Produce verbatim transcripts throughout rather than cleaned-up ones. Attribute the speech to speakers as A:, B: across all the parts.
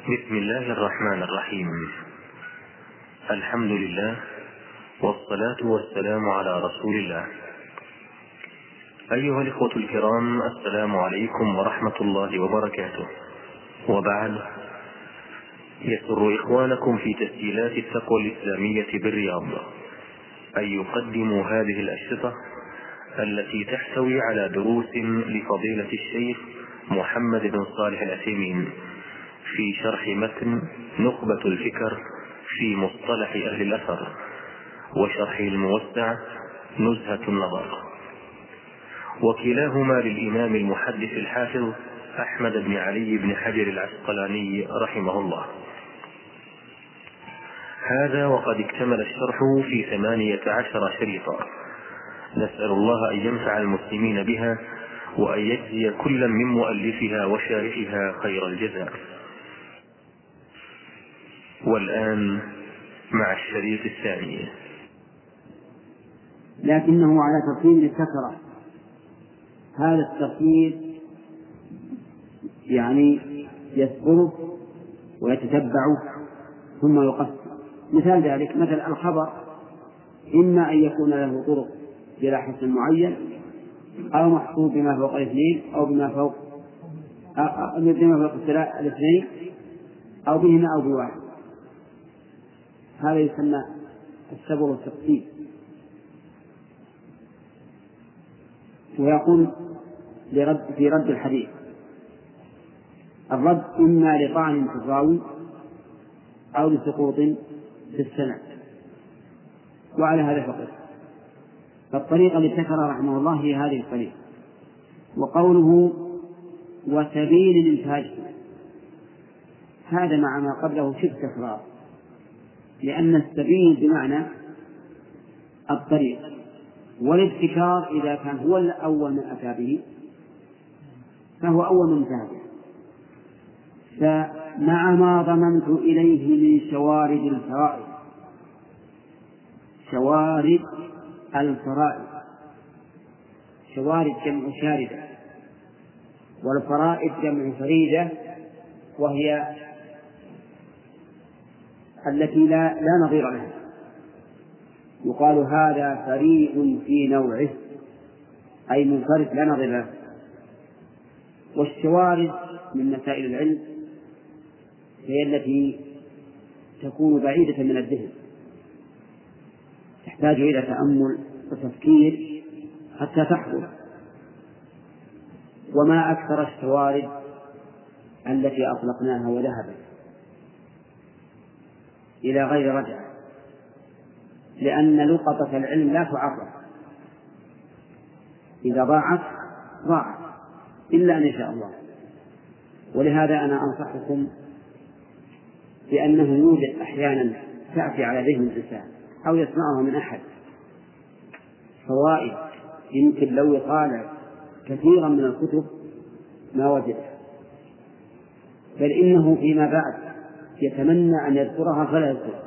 A: بسم الله الرحمن الرحيم. الحمد لله والصلاة والسلام على رسول الله. أيها الإخوة الكرام، السلام عليكم ورحمة الله وبركاته. وبعد، يسر إخوانكم في تسجيلات التقوى الإسلامية بالرياض أن يقدموا هذه الأشرطة التي تحتوي على دروس لفضيلة الشيخ محمد بن صالح العثيمين في شرح متن نخبة الفكر في مصطلح أهل الأثر، وشرحه الموسع نزهة النظر، وكلاهما للإمام المحدث الحافظ أحمد بن علي بن حجر العسقلاني رحمه الله. هذا وقد اكتمل الشرح في ثمانية عشر شريطا، نسأل الله أن ينفع المسلمين بها وأن يجزي كلا من مؤلفها وشارحها خير الجزاء. والآن مع الشريط الثاني.
B: لكنه على ترتيب الكثرة. هذا الترتيب يعني يذكره ويتتبعه ثم يقسم. مثال ذلك مثل الخبر إما أن يكون له طرق بلا حسن معين، أو محصور بما فوق الاثنين أو بما فوق بما فوق الاثنين أو بهما أو بواحد. هذا يسمى السبر التقسيم. ويقول لرد في رد الحديث: الرد إما لطعن في الراوي أو لسقوط في السند. وعلى هذا فقط. فالطريقة التي ذكرها رحمه الله هي هذه الطريقة. وقوله وسبيل الانتهاج، هذا مع ما قبله شبه تكرار، لأن السبيل بمعنى الطريق، والابتكار إذا كان هو الأول من أتى به فهو أول من انتهى به. فمع ما ضمنت إليه من شوارد الفرائض، شوارد الفرائض، شوارد جمع شاردة، والفرائض جمع فريدة، وهي التي لا, لا نظير لها. يقال هذا فريد في نوعه، أي منفرد لا نظير له. والشوارد من مسائل العلم هي التي تكون بعيدة من الذهن، تحتاج إلى تأمل وتفكير حتى تحضر. وما أكثر الشوارد التي أطلقناها وذهبت إلى غير رجعة، لأن لقطة العلم لا تعرف، إذا ضاعت ضاعت إلا أن يشاء الله. ولهذا أنا أنصحكم بأنه يوجد أحيانا تأتي على ذهن الإنسان أو يسمعها من أحد فوائد يمكن لو يطالع كثيرا من الكتب ما وجدها، بل إنه فيما بعد يتمنى أن يذكرها فلا يذكرها،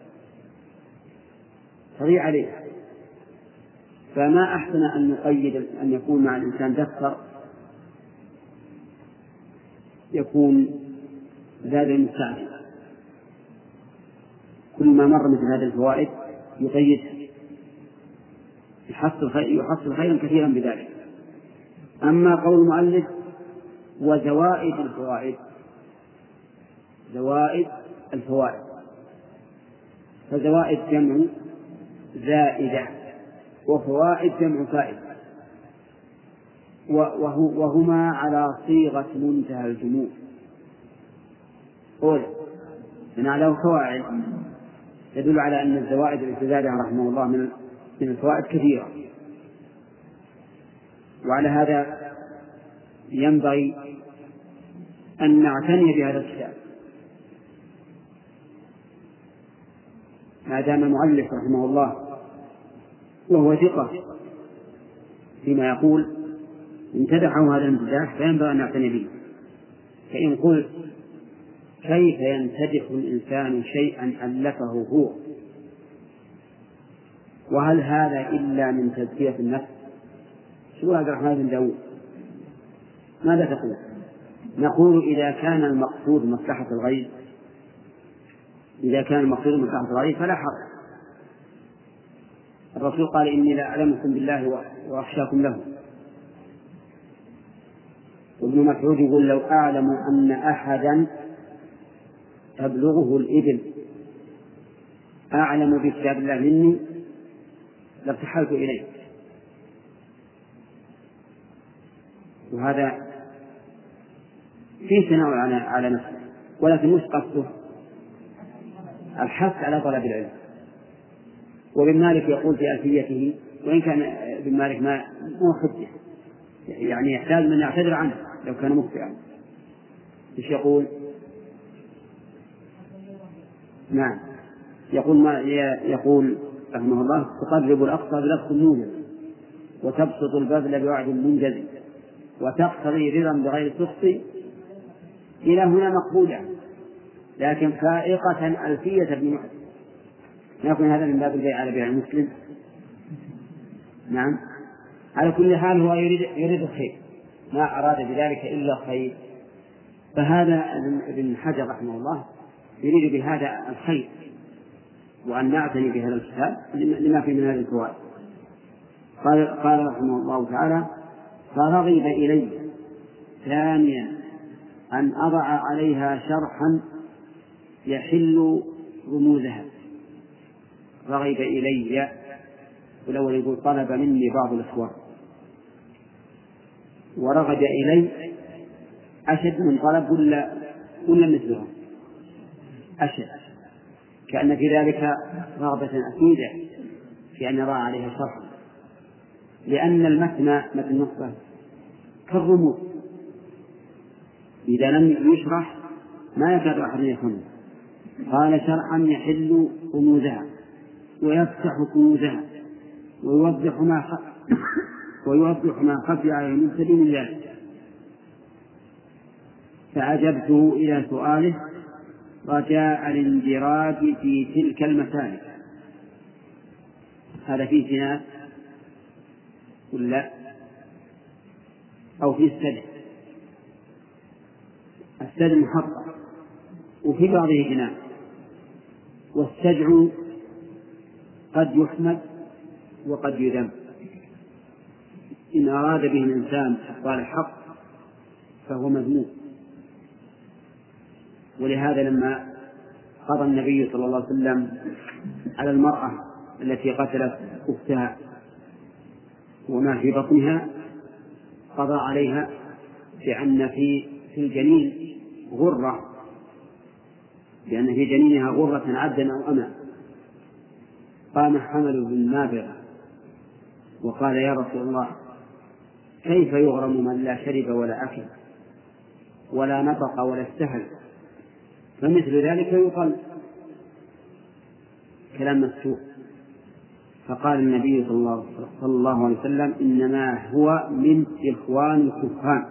B: تضيع عليه. فما أحسن أن نقيد أن يكون مع الإنسان دفتر يكون زاد المستعجل، كل ما مر مثل هذه الفوائد يقيدها، يحصل خير يحصل خيرا كثيرا بذلك. أما قول المؤلف وزوائد الفوائد، زوائد الفوائد، فزوائد جمع زائدة، وفوائد جمع فائدة، وهما على صيغة منتهى الجموع. قول من على فوائد يدل على أن الزوائد التي زادها رحمه الله من من الفوائد كثيرة. وعلى هذا ينبغي أن نعتني بهذا الكتاب، ما دام المؤلف رحمه الله وهو ثقة فيما يقول امتدحه هذا الامتداح فينبغي أن نعتني به. فإن قلت كيف يمتدح الإنسان شيئا ألفه هو، وهل هذا إلا من تزكية النفس؟ شو هذا الرحمن بن داود؟ ماذا تقول؟ نقول إذا كان المقصود مصلحة الغير إذا كان المقصود مصلحة الغير فلا حرج. الرسول قال إني لا أعلمكم بالله وأخشاكم له. وابن مسعود يقول لو أعلم أن أحدا تبلغه الإبل أعلم بكتاب الله مني لارتحلت إليه. وهذا فيه تناول على نفسه، ولكن مش قصده الحث على طلب العلم. وابن مالك يقول في ألفيته، وإن كان ابن مالك ما هو حجة يعني يحتاج من يعتذر عنه لو كان مخطئا. ايش يقول؟ نعم يقول ما يقول رحمه الله: تقرب الأقصى بلفظ موجز، وتبسط البذل بوعد منجز، وتقتضي رضا بغير سخط. إلى هنا مقبولة، لكن فائقة ألفية ابن مسعود. يكون هذا من باب البيع على بيع المسلم. نعم على كل حال هو يريد, يريد الخير، ما أراد بذلك إلا الخير. فهذا ابن حجر رحمه الله يريد بهذا الخير، وأن نعتني بهذا الكتاب لما فيه من هذه الفوائد. قال, قال رحمه الله تعالى: فرغب إلي ثانيا أن أضع عليها شرحا يحل رموزها. رغب إلي، والأول يقول طلب مني بعض الإخوان، ورغب إلي أشد من طلب ولا ولا مثلهم؟ أشد، كأن في ذلك رغبة أكيدة في أن يضع عليها شرحا، لأن المتن متن النصرة كالرموز، إذا لم يشرح ما يكاد أحد يفهمه. قال: شرحا يحل رموزها ويفتح كنوزها ويوضح ما خ... ويوضح ما خفي عليه من سبيل الله. فعجبته إلى سؤاله رجاء الاندراج في تلك المسالك. هذا في سناد ولا أو في السجن؟ السجن محقق وفي بعضه جناح، والسجع قد يحمد وقد يذم. إن أراد به الإنسان إقبال الحق فهو مذموم. ولهذا لما قضى النبي صلى الله عليه وسلم على المرأة التي قتلت أختها وما في بطنها، قضى عليها بأن في في الجنين غرة، لأن في جنينها غرة عبدا أو أما. قام حمل بالنابغة وقال: يا رسول الله، كيف يغرم من لا شرب ولا أكل ولا نطق ولا استهل؟ فمثل ذلك يقال كلام مسوء. فقال النبي صلى الله عليه وسلم: إنما هو من إخوان الكفار،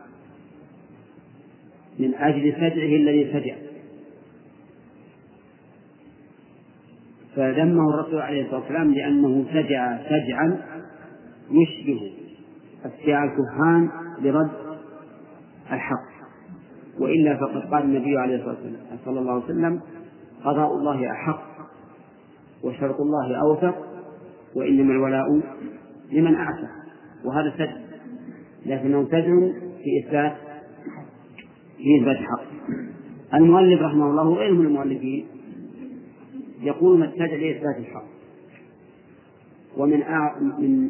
B: من أجل سجعه الذي سجع. فذمه الرسول عليه الصلاة والسلام لأنه سجع سجعا يشبه السجاع الكهان لرد الحق. وإلا فقد قال النبي عليه الصلاة والسلام صلى الله عليه وسلم: قضاء الله أحق وشرط الله أوثق، وإنما الولاء لمن أعتق. وهذا سجع، لكنه سجع في إثبات في إثبات الحق. المؤلف رحمه الله وغيره من المؤلفين يقول: ما السجع لإثبات الحق. ومن أع... من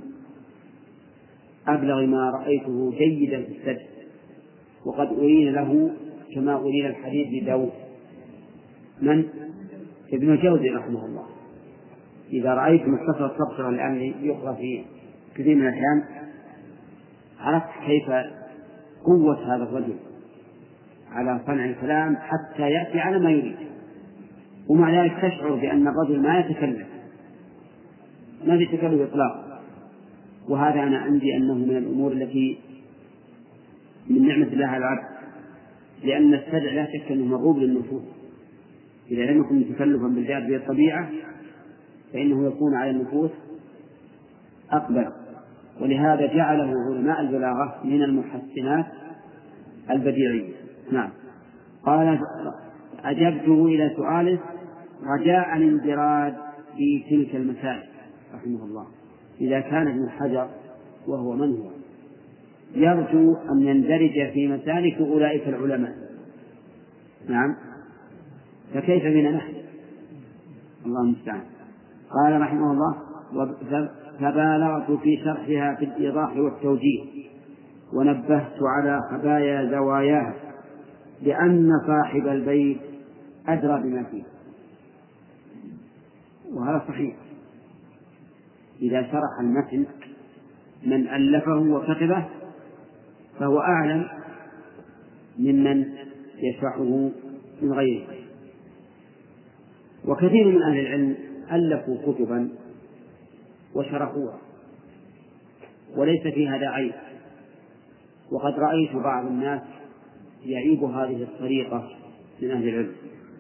B: أبلغ ما رأيته جيدا في السجع، وقد أرين له كما أرين الحديث لداود من ابن الجوزي رحمه الله. إذا رأيت مختصر التبصرة الآن يقرأ في كثير من الأحيان عرفت كيف قوة هذا الرجل على صنع الكلام حتى يأتي على ما يريد، ومع ذلك تشعر بأن الرجل ما يتكلم، ما يتكلم إطلاقا. وهذا أنا عندي أنه من الأمور التي من نعمة الله على العبد، لأن السجع لا شك أنه مرغوب للنفوس. إذا لم يكن متكلفا بالذات بالطبيعة فإنه يكون على النفوس أقبل. ولهذا جعله علماء البلاغة من المحسنات البديعية. نعم. قال أجبته إلى سؤاله رجاء الانبراد في تلك المسائل رحمه الله، إذا كان ابن حجر وهو من هو يرجو أن يندرج في مسالك أولئك العلماء، نعم، فكيف بنا نحن؟ الله المستعان. قال رحمه الله فبالغت في شرحها في الإيضاح والتوجيه، ونبهت على خبايا زواياها لأن صاحب البيت أدرى بما فيه. وهذا صحيح، إذا شرح المتن من ألفه وكتبه فهو أعلم ممن يشرحه من غيره. وكثير من أهل العلم ألفوا كتبا وشرحوها وليس في هذا عيب، وقد رأيت بعض الناس يعيب هذه الطريقة من أهل العلم،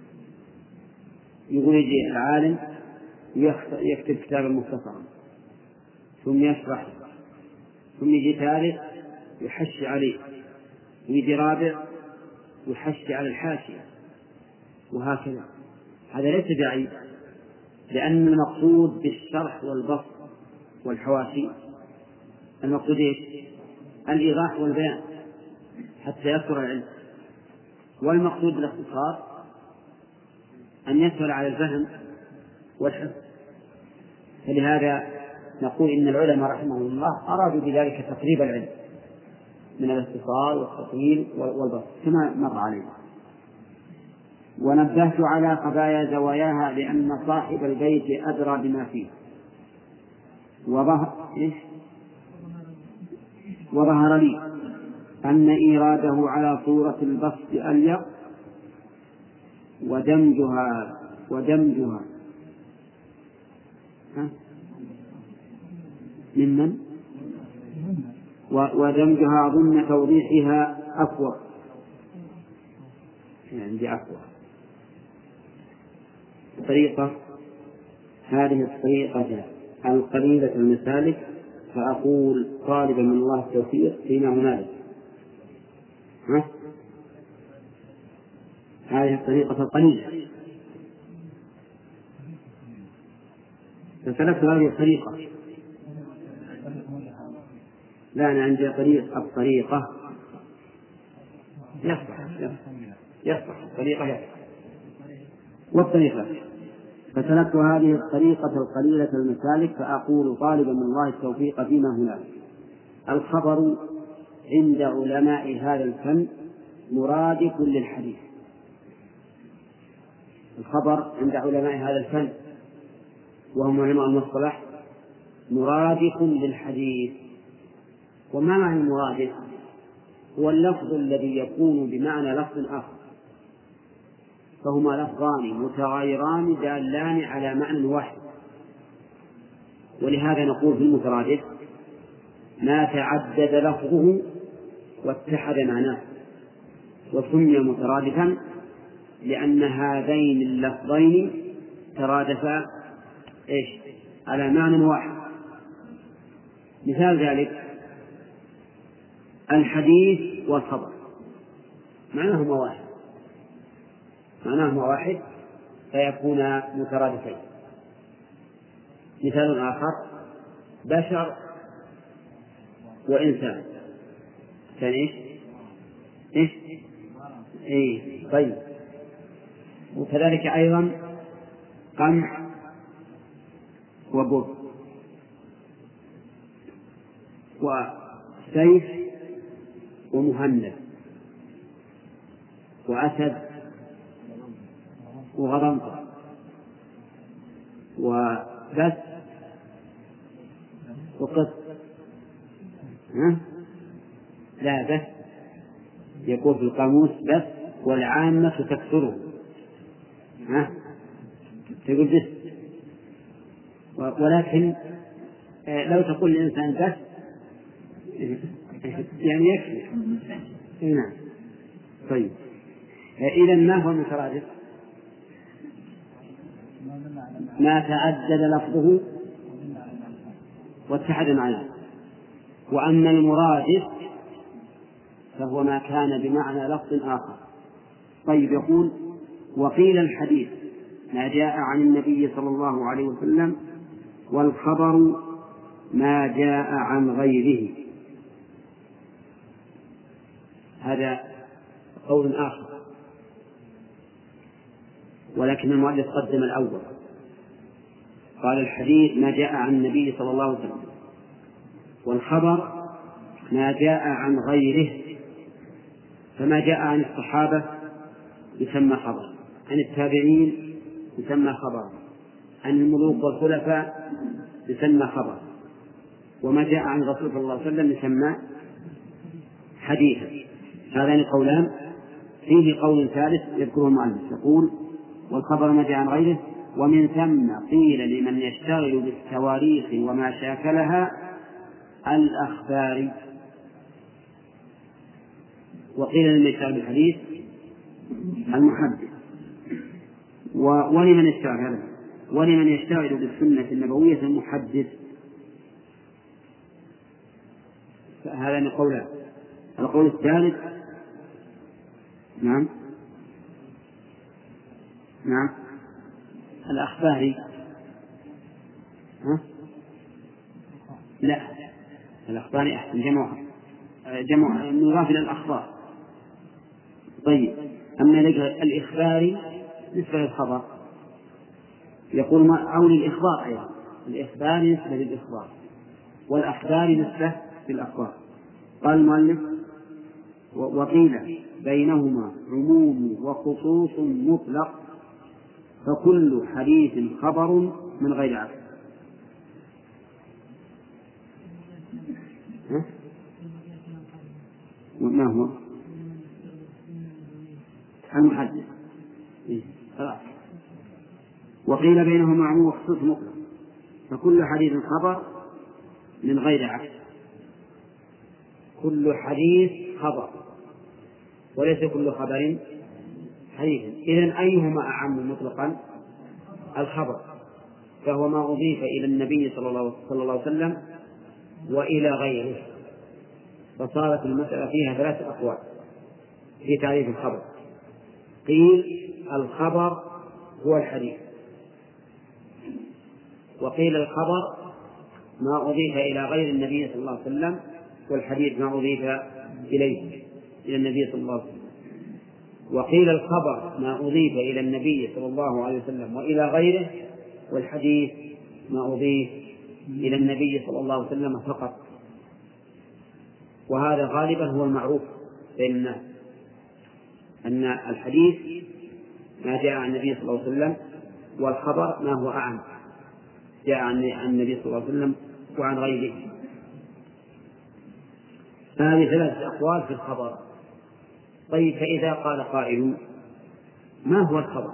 B: يقول يجي العالم يكتب كتابا مختصرا ثم يشرح، ثم يجي ثالث يحشي عليه، ويجي رابع يحشي على الحاشية، وهكذا. هذا ليس بعيب، لأن المقصود بالشرح والبسط والحواشي المقصود إيش؟ الإيضاح والبيان حتى يسر العلم، والمقصود بالاختصار أن يسهل على الفهم والحفظ. فلهذا نقول إن العلماء رحمهم الله أرادوا بذلك تقريب العلم من الاختصار والتطويل والبسط كما مر عليه. ونبهت على خبايا زواياها لأن صاحب البيت أدرى بما فيه. وظهر, إيه؟ وظهر لي أن إيراده على صورة البسط أليق، ودمجها ودمجها ممن ودمجها ضمن توضيحها أفوق، يعني أفوق طريقة. هذه الطريقة القليلة المسالك، فأقول طالبا من الله التوفيق فيما هنالك. ها؟ هذه الطريقة القليلة، فسلكت هذه الطريقة. لا، أنا عندي طريق الطريقة يصح يصح الطريقة يصح والطريقة. فسلكت هذه الطريقة القليلة المسالك، فأقول طالبا من الله التوفيق فيما هنالك. الخبر عند علماء هذا الفن مرادف للحديث. الخبر عند علماء هذا الفن وهم علماء المصطلح مرادف للحديث. وما معنى المرادف؟ هو اللفظ الذي يكون بمعنى لفظ آخر، فهما لفظان متغايران دالان على معنى واحد. ولهذا نقول في المترادف ما تعدد لفظه واتحد معناه، وسمي مترادفا لأن هذين اللفظين ترادفا إيش؟ على معنى واحد. مثال ذلك الحديث والخبر معناهما واحد معناهما واحد فيكون مترادفين. مثال آخر بشر وإنسان كان إيش؟ إيش؟ إيه طيب. وكذلك أيضا قمح وبر وسيف ومهند وأسد وغضنفر وبس وقط. ها؟ لا، بس يقول في القاموس بس والعامة تكثره. ها؟ تقول بس، ولكن لو تقول الإنسان بس يعني يكفي. نعم. طيب، إذا ما هو المترادف؟ ما تعدد لفظه واتحد معناه. وأما المرادف فهو ما كان بمعنى لفظ آخر. طيب، يقول: وقيل الحديث ما جاء عن النبي صلى الله عليه وسلم، والخبر ما جاء عن غيره. هذا قول آخر، ولكن المؤلف قدم الأول، قال: الحديث ما جاء عن النبي صلى الله عليه وسلم، والخبر ما جاء عن غيره. فما جاء عن الصحابة يسمى خبر، عن التابعين يسمى خبر، عن الملوك والخلفاء يسمى خبر، وما جاء عن الرسول صلى الله عليه وسلم يسمى حديثا. هذان قولان. فيه قول ثالث يذكره المؤلف، يقول: والخبر ما جاء عن غيره، ومن ثم قيل لمن يشتغل بالتواريخ وما شاكلها الأخبار. وقيل لمن يشتغل بالحديث المحدث. ولمن يشتغل هذا ولمن يشتغل بالسنة النبوية المحدث. هذا قولان. القول الثالث نعم نعم الأخباري. ها؟ لا، الأخباري أحسن، جمع جمع مضاف إلى الأخبار. طيب، أما الإخباري نسبة للخبر، يقول ما أو للإخبار أيضا، الإخباري نسبة للإخبار، والأخبار نسبة للأخبار. قال المؤلف: وقيل بينهما عموم وخصوص مطلق، فكل حديث خبر من غير عقل. ما هو المحدث؟ وقيل بينهما عموم وخصوص مطلق، فكل حديث خبر من غير عقل. كل حديث خبر وليس كل خبر حديث. إذن أيهما أعم مطلقا؟ الخبر، فهو ما أضيف إلى النبي صلى الله عليه وسلم وإلى غيره. فصارت المسألة فيها ثلاثة أقوال في تعريف الخبر. قيل الخبر هو الحديث، وقيل الخبر ما أضيف إلى غير النبي صلى الله عليه وسلم، والحديث ما أضيف إليه إلى النبي صلى الله عليه وسلم. وقيل الخبر ما أضيف إلى النبي صلى الله عليه وسلم وإلى غيره، والحديث ما أضيف إلى النبي صلى الله عليه وسلم فقط. وهذا غالبا هو المعروف بين الناس، أن الحديث ما جاء عن النبي صلى الله عليه وسلم، والخبر ما هو أعم جاء عن النبي صلى الله عليه وسلم وعن غيره. هذه ثلاثة أقوال في الخبر. طيب، فإذا قال قائل: ما هو الخبر؟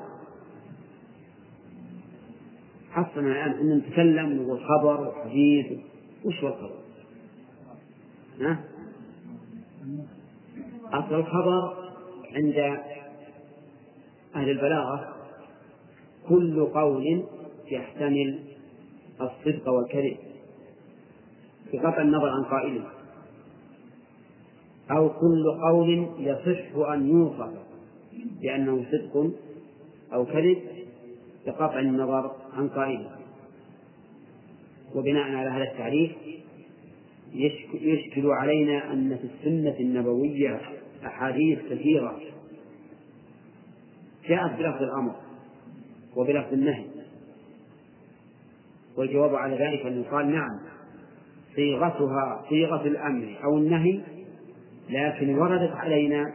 B: حصلنا الآن أن نتكلم ونقول خبر وحديث، وش هو الخبر؟ ها؟ أصل الخبر عند أهل البلاغة كل قول يحتمل الصدق والكذب بقطع النظر عن قائله، أو كل قول يصح أن يوصف بأنه صدق أو كذب بقطع النظر عن قائله. وبناء على هذا التعريف يشكل علينا أن في السنة النبوية أحاديث كثيرة جاءت بلفظ الأمر وبلفظ النهي، والجواب على ذلك أن يقال: نعم، صيغتها صيغة الأمر أو النهي، لكن وردت علينا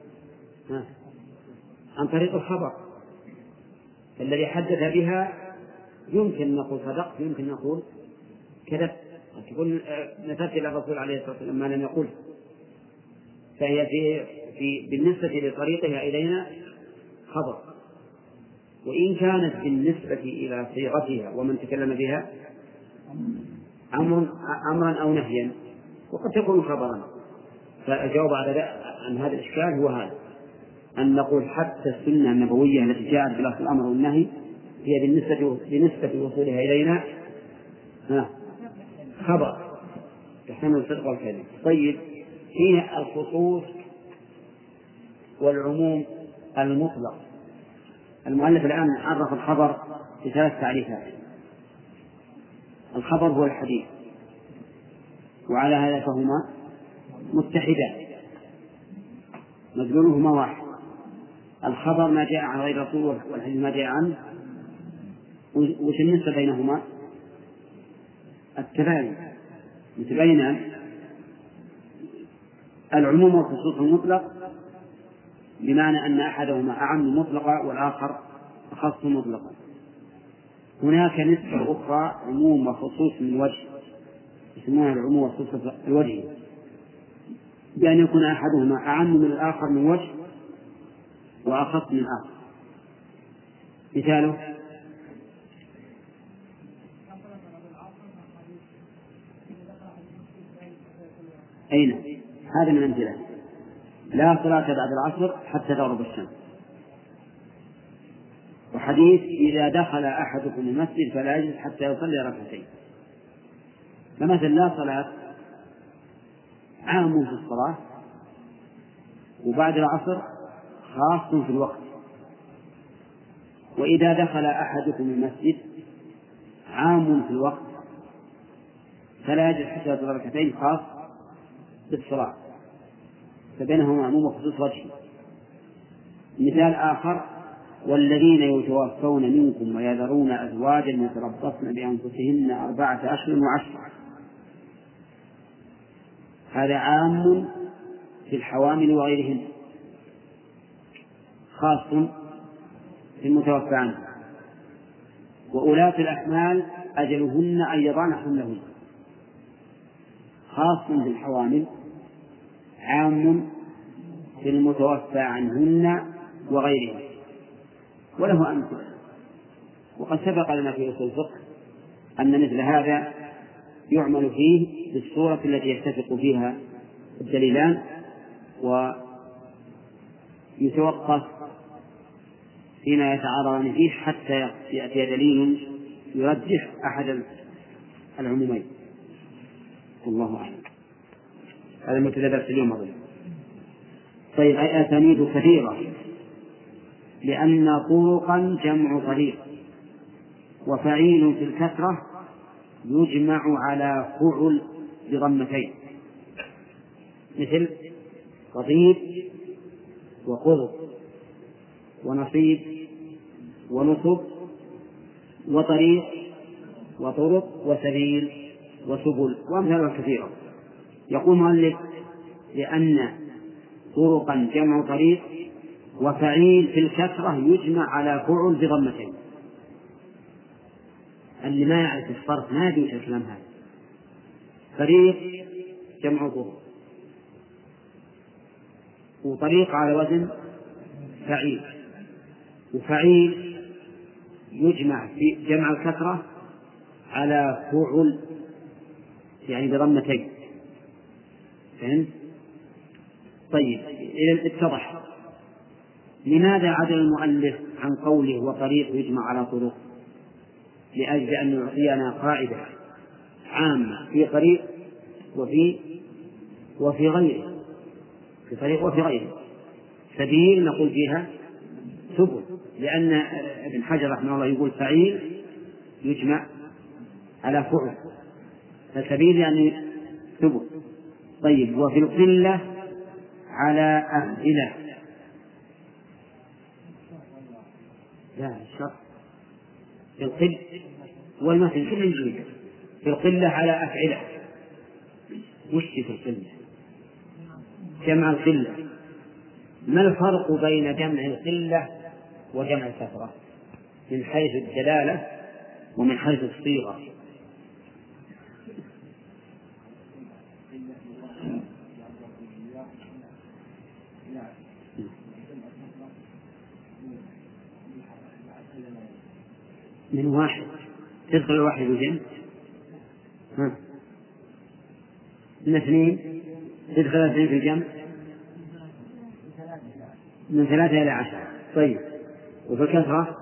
B: عن طريق الخبر الذي حدث بها. يمكن نقول صدقت، يمكن نقول كذبت، تقول نسبت إلى الرسول عليه الصلاة والسلام ما لم يقل، فهي في, في بالنسبة لطريقها إلينا خبر، وإن كانت بالنسبة إلى صيغتها ومن تكلم بها أمر أمرا أو نهيا، وقد تكون خبرا. فالجواب عن هذا الإشكال هو هذا، أن نقول حتى السنة النبوية التي جاءت بلفظ الأمر والنهي هي بالنسبة بنسبة وصولها إلينا خبر تحتمل الصدق والكذب. طيب، فيه الخصوص والعموم المطلق. المؤلف الآن عرف الخبر بثلاث تعريفات. الخبر هو الحديث، وعلى هذا فهما متحدان مدلولهما واحد. الخبر ما جاء عن غير رسول، والحديث ما جاء عنه. وش النسبة بينهما؟ التباين، متباينان. العموم والخصوص المطلق بمعنى أن أحدهما أعم مطلقا والآخر أخص مطلقا. هناك نسبة أخرى عموم وخصوص من وجه يسمونها العموم والخصوص الوجهي، بأن يكون أحدهما أعم من الآخر من وجه وأخص من الآخر. مثاله: أين هذا من أمثلة: لا صلاة بعد العصر حتى تغرب الشمس. وحديث: إذا دخل أحدكم المسجد فلا يجلس حتى يصلي ركعتين. فمثل لا صلاة عام في الصلاة، وبعد العصر خاص في الوقت. وإذا دخل أحدكم المسجد عام في الوقت فلا يجلس حتى يصلي ركعتين خاص بالصلاة. فبينهما عموم وخصوص وجهي. مثال آخر: والذين يتوفون منكم ويذرون أزواجا يتربصن بأنفسهن أربعة أشهر وعشرة. هذا عام في الحوامل وغيرهن، خاص في المتوفى عنه. وأولاة الأحمال أجلهن أن يضعن حملهن، خاص في الحوامل، عام في المتوفى عنهن وغيرهن. وله أمثلة. وقد سبق لنا في أصول الفقه أن مثل هذا يعمل فيه بالصورة التي يتفق فيها الدليلان، ويتوقف فيما يتعارضان فيه حتى يأتي دليل يرجح أحد العمومين. والله أعلم. هذا المتدبر في اليوم أظن. طيب، أي أسانيد كثيرة، لأن طرقا جمع طريق، وفعيل في الكثرة يجمع على فعل بضمتين، مثل قضيب وقضب ونصيب ونصب وطريق وطرق وسبيل وسبل وأمثالها كثيرة. يقول مؤلف: لأن طرقا جمع طريق، وفعيل في الكثرة يجمع على فعل بضمتين. اللي ما يعرف الصرف ما يدري الكلام هذا. طريق جمع طرق، وطريق على وزن فعيل، وفعيل يجمع في جمع الكثرة على فعل يعني بضمتين. فهمت؟ طيب، إذا اتضح لماذا عدل المؤلف عن قوله وطريق يجمع على طرق؟ لأجل أن يعطينا قاعدة عامة في طريق وفي وفي غيره، في طريق وفي غيره. سبيل نقول فيها سبل، لأن ابن حجر رحمه الله يقول فعيل يجمع على فعل، فسبيل يعني سبل. طيب، وفي القلة على أفعلة. لا الشرط في القلة والمثل كل الجميع. في القلة على أفعلة. وش في القلة؟ جمع القلة. ما الفرق بين جمع القلة وجمع الكثرة من حيث الدلالة ومن حيث الصيغة؟ من واحد تدخل الواحد الجمع، من اثنين تدخل اثنين في الجمع، من ثلاثة إلى عشرة. طيب، وفي الكثرة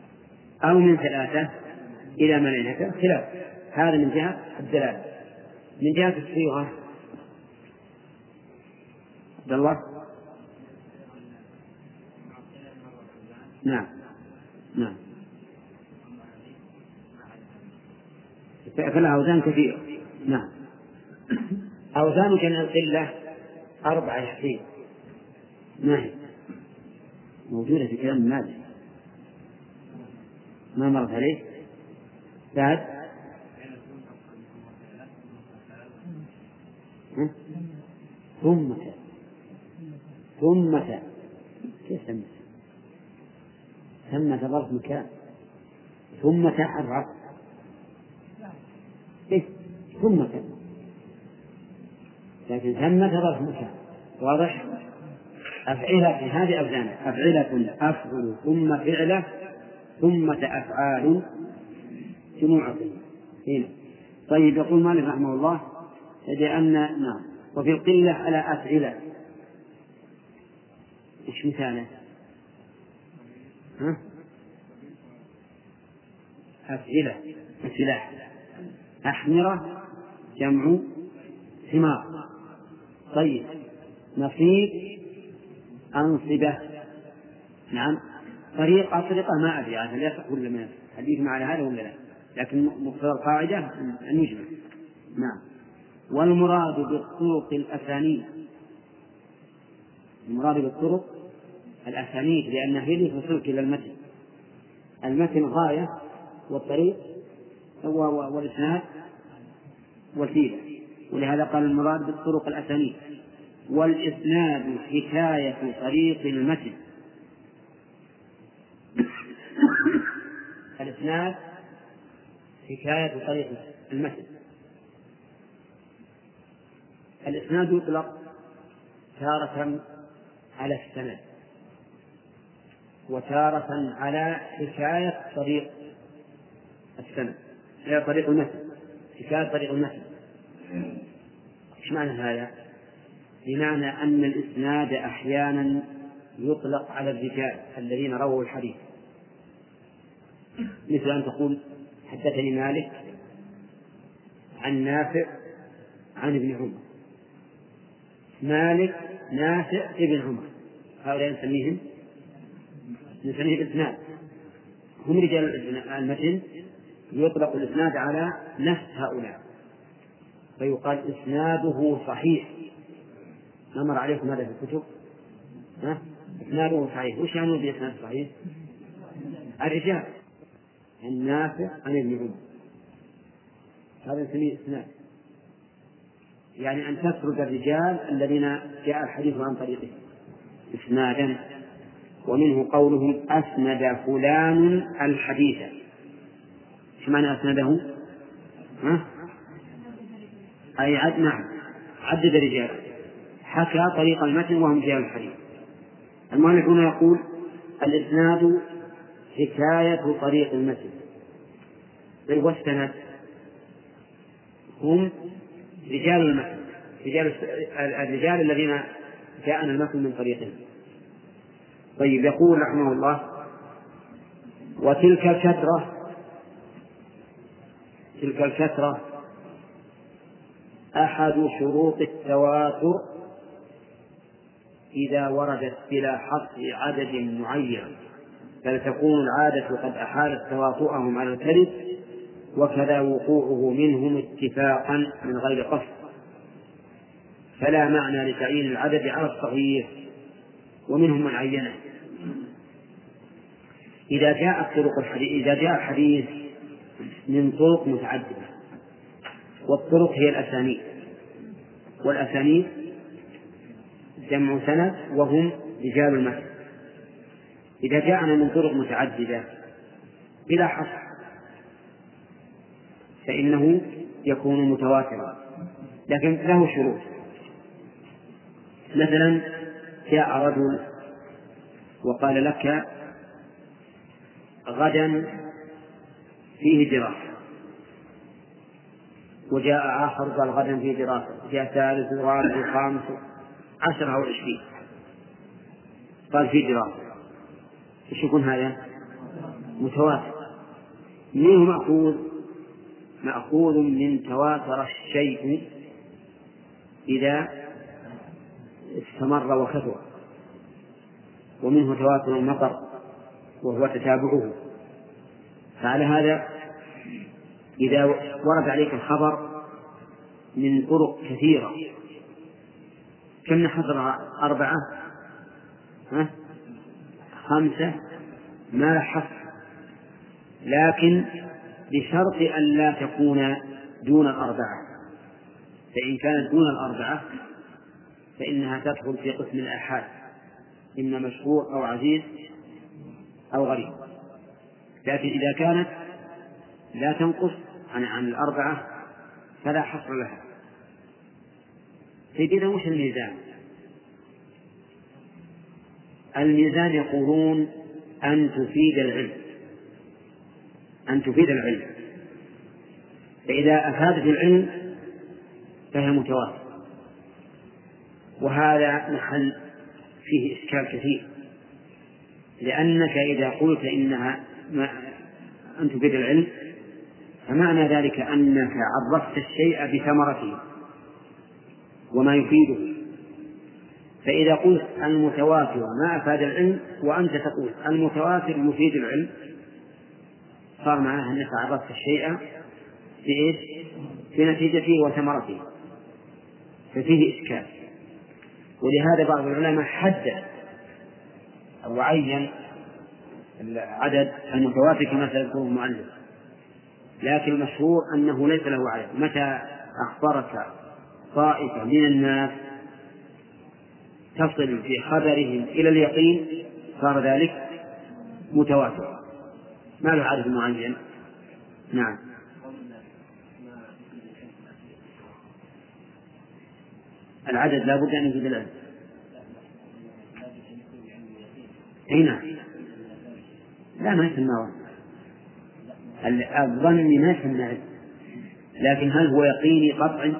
B: أو من ثلاثة إلى ملائكة خلاف. هذا من جهة الدلالة. من جهة الصيغة عبد الله. نعم نعم فلها أوزان كثيرة. نعم أوزان جمع القلة أربعة يحسين. نعم موجودة في كلام مالك ما مرت عليه. بعد ثم ثم كيف ثم ثم ظرف مكان ثم حرف عطف إيه ثم كان لكن ثم ظرف مكان واضح. أفعلة هذه أوزان أفعلة أفعل ثم فعلة ثم أفعال جموع هنا. طيب يقول مالك رحمه الله لأن نعم وفي القلة على أفعلة. إيش مثاله؟ ها؟ أفعلة سلاح. أحمرة جمع ثمار. طيب نصيب أنصبة. نعم طريقة طريقة ما أدري هل يصح ولا ما حديث على هذا ولا لا لكن مقتضى القاعدة أن يجمع. نعم والمراد بالطرق الأسانيد المراد بالطرق الأسانيد لأن هذه توصلك إلى المتن. المتن غاية والطريق والإسناد وسيلة ولهذا قال المراد بالطرق الأسانيد. والإسناد حكاية طريق المتن. الإسناد حكاية طريق المتن. الإسناد يطلق تارة على السند وتارة على حكاية طريق السند هي طريق المتن حكاية طريق المتن. إيش معنى هذا؟ بمعنى أن الإسناد أحيانا يطلق على الرجال الذين رووا الحديث مثل أن تقول حدثني مالك عن نافع عن ابن عمر. مالك نافع ابن عمر هؤلاء نسميهم نسميه الإسناد هم رجال المتن. يطلق الإسناد على نفس هؤلاء فيقال إسناده صحيح. ما مر عليكم هذا في الكتب؟ ها؟ إسناده صحيح. وش يعني بإسناد صحيح؟ الرجال النافع عن ابن عمر هذا نسميه إسناد يعني أن تسرد الرجال الذين جاء الحديث عن طريقهم إسنادا. ومنه قولهم أسند فلان الحديث. إيش معنى أسنده؟ ها؟ أي عد نعم عدد الرجال حكى طريق المتن وهم جاء الحديث. المؤلف هنا يقول الإسناد حكاية طريق المتن. والسند هم رجال المتن رجال الرجال الذين جاءنا المتن من طريقهم. طيب يقول رحمه الله وتلك الكثرة تلك الكثرة أحد شروط التواتر إذا وردت بلا حصر عدد معين بل تكون العادة قد أحالت تواطؤهم على الكذب وكذا وقوعه منهم اتفاقا من غير قصد فلا معنى لتعيين العدد على الصغير ومنهم من عينه. إذا جاء طرق الحديث إذا جاء حديث من طرق متعددة والطرق هي الأسانيد والأسانيد جمع سند وهم رجال المتن. إذا جاءنا من طرق متعددة بلا حصر فإنه يكون متواترا لكن له شروط. مثلا جاء رجل وقال لك غدا فيه دراسة وجاء آخر قال غدا فيه دراسة جاء ثالث ورابع وخامس عشرة أو عشرين قال فيه دراسة. إيش يكون هذا؟ متواتر. منه مأخوذ مأخوذ من تواتر الشيء إذا استمر وكثر، ومنه تواتر المطر وهو تتابعه. فعلى هذا إذا ورد عليك الخبر من طرق كثيرة، كم نحصرها؟ أربعة، ها؟ خمسة، ما حصر، لكن بشرط أن لا تكون دون الأربعة. فإن كانت دون الأربعة فإنها تدخل في قسم الآحاد، إما مشهور أو عزيز أو غريب. لكن إذا كانت لا تنقص عن, عن الأربعة فلا حصر لها. فإذا وش الميزان؟ الميزان يقولون أن تفيد العلم، أن تفيد العلم، فإذا أفادت العلم فهي متواتر. وهذا محل فيه إشكال كثير، لأنك إذا قلت إنها أن تفيد العلم فمعنى ذلك أنك عرفت الشيء بثمرته وما يفيده. فإذا قلت المتواتر ما أفاد العلم وأنت تقول المتواتر يفيد العلم صار معناها أنك عرفت الشيء بإيش؟ بنتيجته وثمرته، ففيه إشكال. ولهذا بعض العلماء حدد أو عين العدد المتواتر كما سيذكره المؤلف، لكن المشهور أنه ليس له عدد. متى أخبرك طائفة من الناس تصل في خبرهم إلى اليقين صار ذلك متواتر، ما له عدد معين. نعم. العدد لا بد أن يوجد العدد. هنا لا ما يسمى الظن ما يسمى عدد، لكن هل هو يقيني قطعي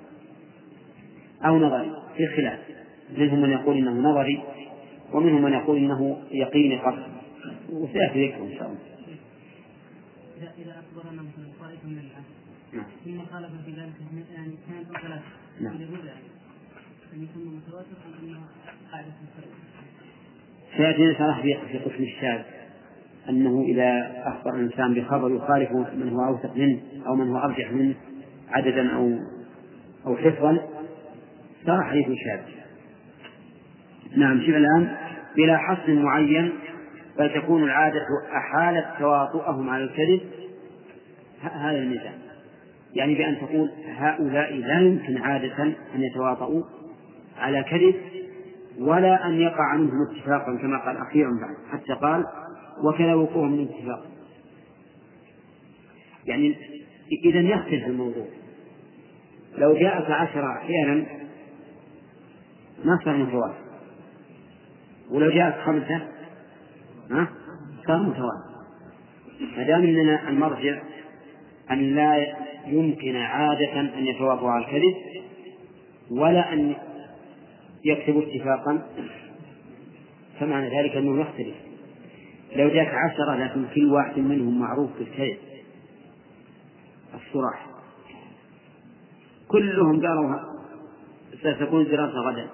B: أو نظري؟ في خلاف، منهم من يقول إنه نظري ومنهم من يقول إنه يقيني قطعي، وسيأتي ذكره إن شاء الله.
C: إذا أخبرنا مثلا طائفة من العالم ثم خالف في ذلك يعني اثنان أو ثلاثة، يقول أن يكون متواتر أم أنه قاعدة الفرق؟
B: سيأتي شرح في قسم الشاذ أنه إذا أخبر الإنسان بخبر يخالف من هو أوثق منه أو من هو أرجح منه عددا أو أو حفظا صار حديث شاذ. نعم. شوف الآن بلا حصر معين، بل تكون العادة أحالت تواطؤهم على الكذب. هذا الميزان، يعني بأن تقول هؤلاء لا يمكن عادة أن يتواطؤوا على كذب ولا أن يقع منهم اتفاقا كما قال أخيرا بعد، حتى قال وكذا وقوع من اتفاق. يعني إذا يختلف الموضوع. لو جاءك عشرة أحيانا ما صار متواتر، ولو جاءك خمسة ها صار متواتر. ما دام أننا المرجع أن لا يمكن عادة أن يتواطؤوا على الكذب ولا أن يكتبوا اتفاقا، فمعنى ذلك أنه يختلف. لو جاءك عشرة لكن كل واحد منهم معروف بالكذب الصراحة، كلهم قالوا ستكون دراسة غدا،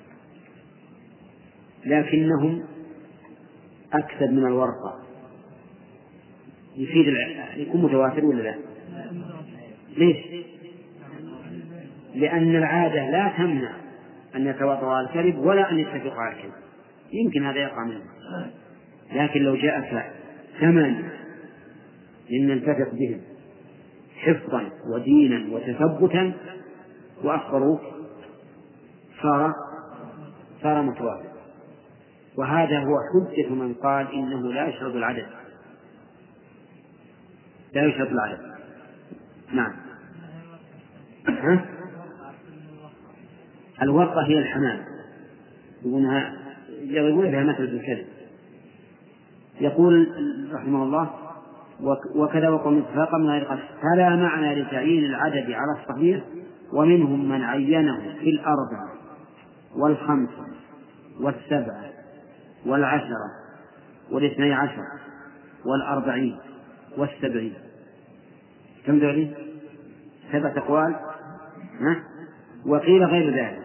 B: لكنهم أكثر من الورقة، يفيد يكون متواتر ولا لا؟ ليش؟ لأن العادة لا تمنع أن يتواطؤوا على الكذب ولا أن يتفقوا على الكذب، يمكن هذا يقع منه. لكن لو جاءك ثمن ممن نتفق بهم حفظا ودينا وتثبتا وأخبروك صار صار متواتر. وهذا هو حجة من قال إنه لا يشرط العدد، لا يشرط العدد. نعم. ها؟ الورقة هي الحمام، يقولونها يضربون بها مثل بالكذب. يقول رحمه الله وكذا وقوم اتفاقا من غير قصد، فلا معنى لتعيين العدد على الصحيح، ومنهم من عينه في الأربعة والخمسة والسبعة والعشرة والاثني عشر والأربعين والسبعين. كم ذولي؟ سبعة أقوال. ها؟ وقيل غير ذلك.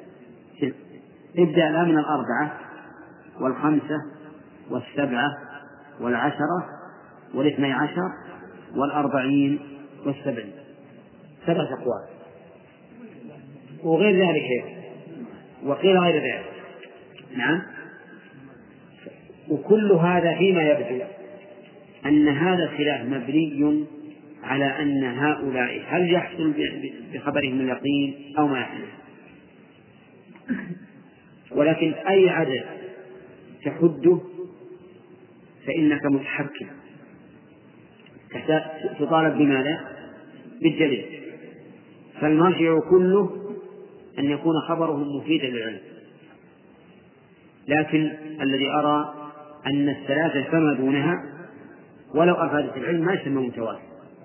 B: ابدأ الآن من الأربعة والخمسة والسبعة والعشرة والاثني عشر والأربعين والسبعين، سبعة أقوال. وغير ذلك هيك. وقيل غير ذلك. نعم. وكل هذا فيما يبدو أن هذا الخلاف مبني على أن هؤلاء هل يحصل بخبرهم اليقين أو ما يحصل. ولكن أي عدد تحده فإنك متحكم، تطالب بماذا؟ بالدليل. فالمرجع كله أن يكون خبره مفيدا للعلم. لكن الذي أرى أن الثلاثة فما دونها ولو أفادت العلم ما يسمى متواتر،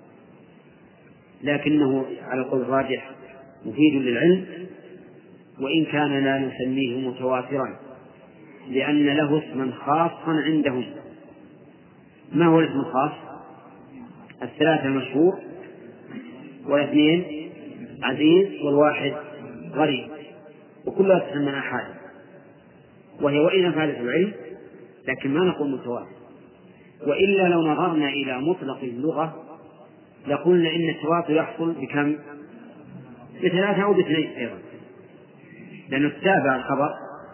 B: لكنه على القول الراجح مفيد للعلم، وإن كان لا نسميه متواترا لأن له اسما خاصا عندهم. ما هو الاسم الخاص؟ الثلاثة المشهور، والاثنين عزيز، والواحد غريب، وكلها تسمى أحاد، وهي وإن أفادت العلم لكن ما نقول متواتر. وإلا لو نظرنا إلى مطلق اللغة لقلنا إن التواتر يحصل بكم؟ بثلاثة أو باثنين أيضا، لأنه تتابع الخبر.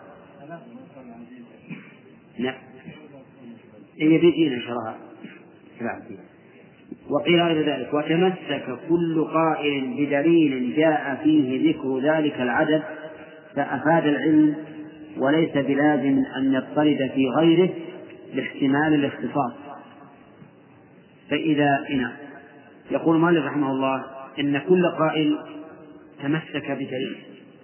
B: لا إيه بيجينا شرها. وقيل غير ذلك. وتمسك كل قائل بدليل جاء فيه ذكر ذلك العدد فأفاد العلم، وليس بلازم أن يضطرد في غيره لاحتمال الاختصاص. فإذا إنا يقول مالك رحمه الله إن كل قائل تمسك بدليل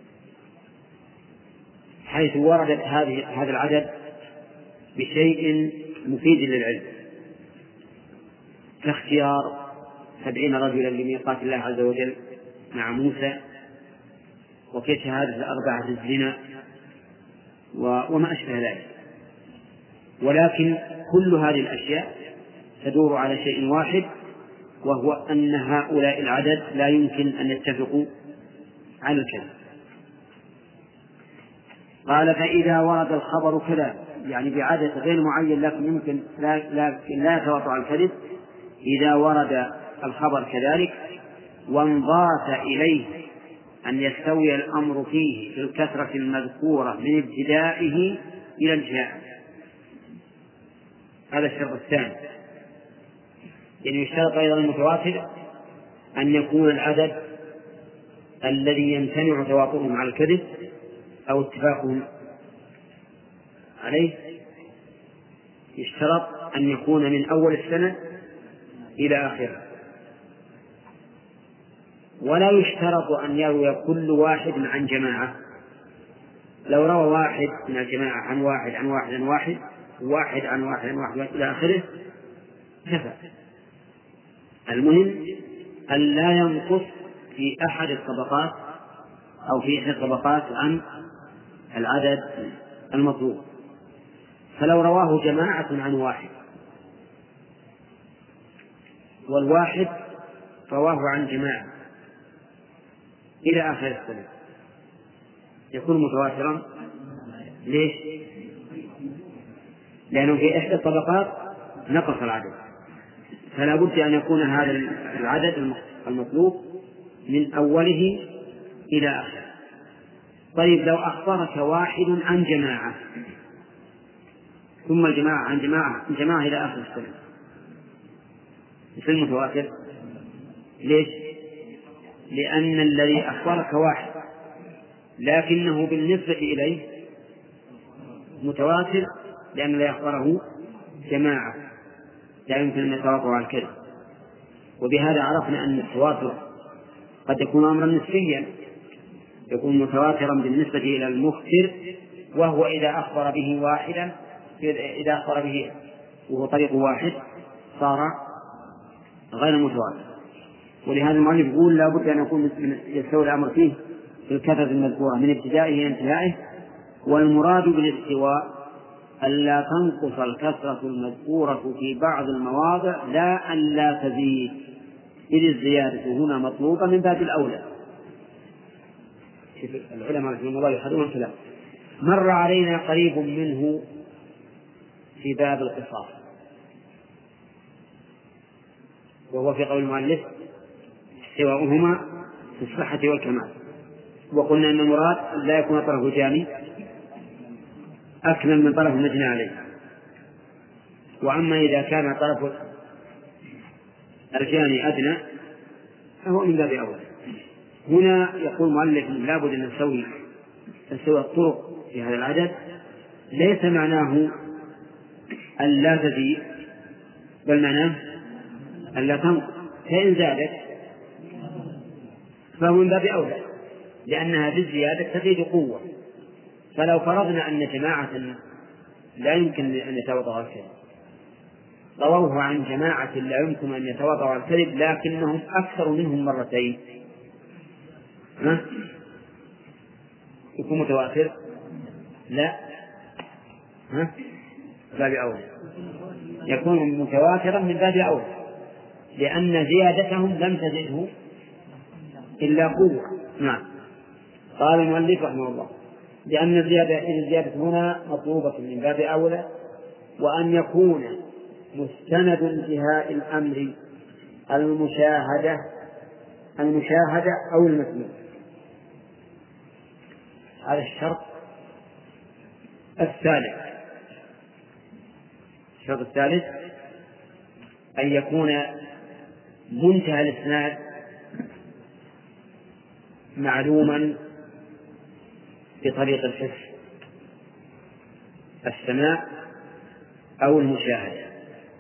B: حيث وردت هذه هذا العدد بشيء مفيد للعلم، كاختيار سبعين رجلا لميقات الله عز وجل مع موسى، وكشهادة الأربعة الزنا وما أشبه ذلك. ولكن كل هذه الأشياء تدور على شيء واحد، وهو أن هؤلاء العدد لا يمكن أن يتفقوا على الكذب. قال فإذا ورد الخبر كذا، يعني بعدد غير معين لكن يمكن لا, لا, لا يتوقع على الكذب، إذا ورد الخبر كذلك وانضاف إليه أن يستوي الأمر فيه في الكثرة المذكورة من ابتدائه إلى انتهائه. هذا الشرط الثاني. يعني يشترط أيضا المتواتر أن يكون العدد الذي يمتنع توافقهم على الكذب أو اتفاقهم عليه يشترط أن يكون من أول السنة إلى آخرها، ولا يشترط أن يروي كل واحد عن جماعة. لو روى واحد من الجماعة عن واحد عن واحد عن واحد واحد عن واحد عن واحد إلى آخره كفى. المهم أن لا ينقص في أحد الطبقات أو في إحدى الطبقات عن العدد المطلوب. فلو رواه جماعة عن واحد والواحد رواه عن جماعة إلى آخر السنة يكون متواترا. ليش؟ لأنه في إحدى الطبقات نقص العدد، فلا بد أن يكون هذا العدد المطلوب من أوله إلى آخره. طيب لو أخبرك واحد عن جماعة ثم الجماعة عن جماعة جماعة إلى آخر السنة مثل المتواتر. ليش؟ لأن الذي أخبرك واحد لكنه بالنسبة إليه متواتر، لأن الذي أخبره جماعة لا يمكن أن يتوافقوا على الكذب. وبهذا عرفنا أن التواتر قد يكون أمرا نسبيا، يكون متواترا بالنسبة إلى المخبر، وهو إذا أخبر به واحدا إذا أخبر به وهو طريق واحد صار غير متواتر. ولهذا المؤلف يقول لا بد أن يكون يستوي الأمر فيه في الكثرة المذكورة من ابتدائه إلى انتهائه. والمراد بالاستواء ألا تنقص الكثرة المذكورة في بعض المواضع لا أن لا تزيد. إذ الزيادة هنا مطلوبة من باب الأولى. العلماء رحمهم الله يحرون الكلام. مر علينا قريب منه في باب القصاص، وهو في قول المؤلف سواؤهما في الصحة والكمال. وقلنا أن المراد لا يكون طرف جاني أكمل من طرف مجنى عليه. وأما إذا كان طرف الجاني أدنى فهو من باب أولى. هنا يقول المؤلف لا بد أن نسوي نسوي الطرق في هذا العدد، ليس معناه أن لا تزيد، بل معناه أن لا تنقص، فإن زادت فهو من باب أولى، لأنها بالزيادة تزيد قوة. فلو فرضنا أن جماعة لا يمكن أن يتوضأ الكذب رووه عن جماعة لا يمكن أن يتوضأ الكذب لكنهم أكثر منهم مرتين، ها؟ يكون متواتر؟ لا، ها؟ باب أولى، يكون متواترا من باب أولى، لأن زيادتهم لم تزده إلا قوة. نعم. قال المؤلف رحمه الله لأن الزيادة الزيادة هنا مطلوبة من باب أولى، وأن يكون مستند انتهاء الأمر المشاهدة المشاهدة أو المسموع. هذا الشرط الثالث. الشرط الثالث أن يكون منتهى الإسناد معلوما بطريق الحس، السماع أو المشاهدة،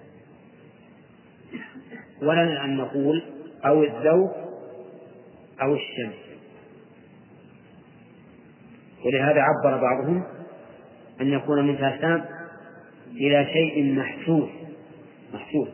B: ولنا أن نقول أو الذوق أو الشم. ولهذا عبر بعضهم أن يكون منتهى السمع إلى شيء محسوس محسوس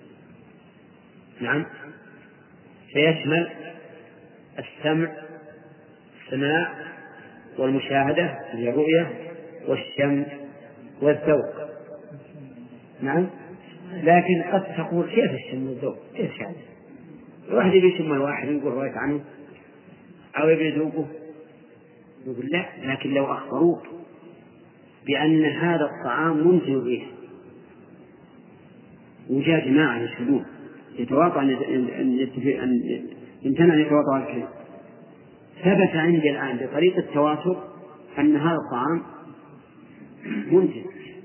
B: نعم، فيشمل السمع السماع والمشاهدة هي الرؤية والشم والذوق. نعم. لكن قد تقول كيف الشم والذوق كيف شأنه؟ الواحد يبي يشم الواحد يقول رأيت عنه أو يبي يذوقه يقول لا، لكن لو أخبروك بأن هذا الطعام منتهي به وجاء جماعة يشهدون يتواطع أن يمتنع أن يتواطع الكلام، ثبت عندي الآن بطريقة التواتر أن هذا الطعام منتهي.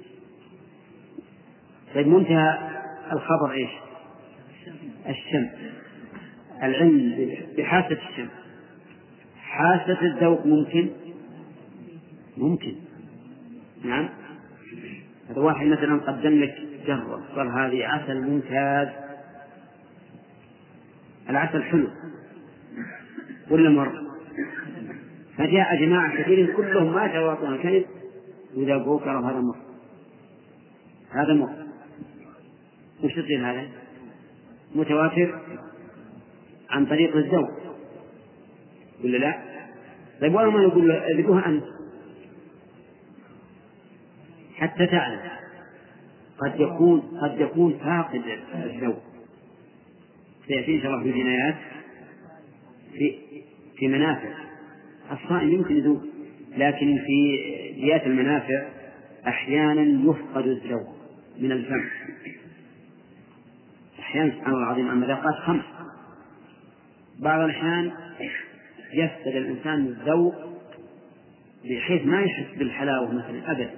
B: طيب منتهى الخبر إيش؟ الشم، العلم بحاسة الشم. حاسة الذوق ممكن ممكن نعم. هذا واحد مثلا قدم لك جرة قال هذه عسل ممتاز، العسل حلو ولا مر، فجاء جماعة كثيرين كلهم ما تواطؤون الكذب وإذا قوكروا هذا مر هذا مر وش يصير؟ هذا متواتر عن طريق الذوق ولا لا؟ طيب ولا ما يقول ذبوها أنت حتى تعلم قد يكون قد يكون فاقد الذوق. سيأتي إن شاء الله في جنايات في في منافع الصائم يمكن يذوق، لكن في جهات المنافع أحيانا يفقد الذوق من الفم. أحيانا سبحان الله العظيم المذاقات خمس، بعض الأحيان يفقد الإنسان الذوق بحيث ما يحس بالحلاوة مثلا أبدا،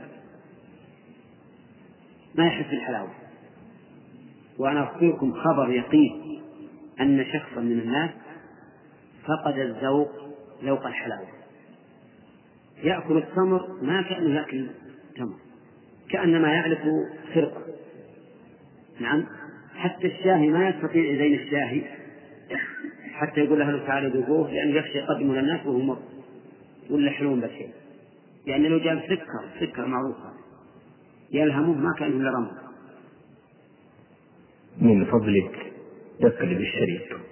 B: ما يحس بالحلاوة. وأنا أخبركم خبر يقين أن شخصا من الناس فقد الذوق ذوق الحلاوة، يأكل التمر ما كأنه يأكل تمر، كأنما يعلف خرقة. نعم. حتى الشاهي ما يستطيع يزين الشاهي حتى يقول له تعالى ذوقوه، لأنه يخشى يقدمه للناس وهو مر ولا حلون بشيء، لأنه لو جاب سكر سكر معروف يلهمه ما كان إلا رمض.
A: من فضلك اقلب الشريط.